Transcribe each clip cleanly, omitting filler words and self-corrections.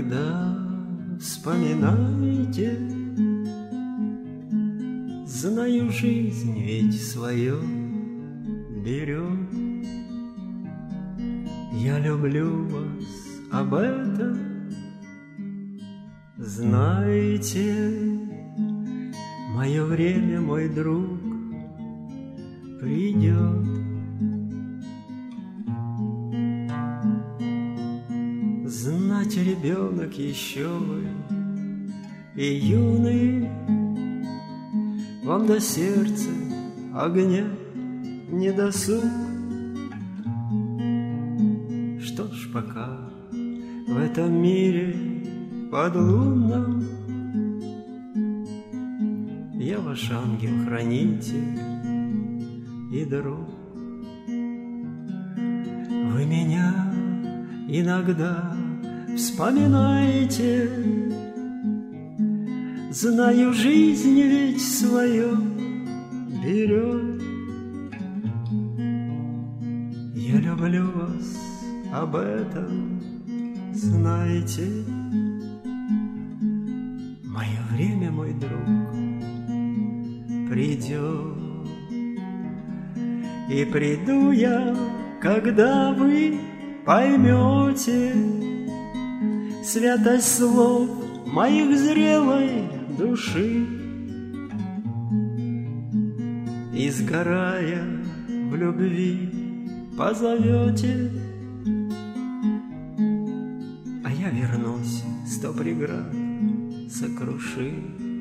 когда вспоминаете, знаю, жизнь ведь свое берет. Я люблю вас, об этом знаете. Мое время, мой друг, придет. Знать, ребенок еще вы и юный, вам до сердца огня не досуг. Что ж, пока в этом мире подлунном я ваш ангел-хранитель и друг. Вы меня иногда вспоминаете, знаю, жизнь ведь свое берет. Я люблю вас, об этом знаете. Мое время, мой друг, придет. И приду я, когда вы поймете святость слов моих зрелой души. И, сгорая в любви, позовете, а я вернусь, 100 преград сокруши.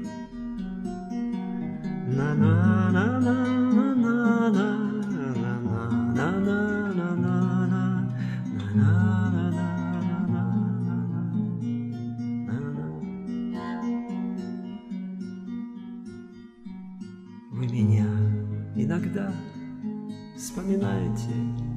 Вы меня иногда вспоминаете,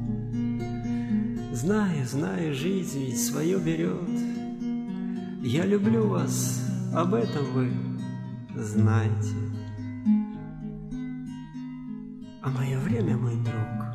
зная, жизнь ведь свое берет. Я люблю вас, об этом вы знаете. А мое время, мой друг,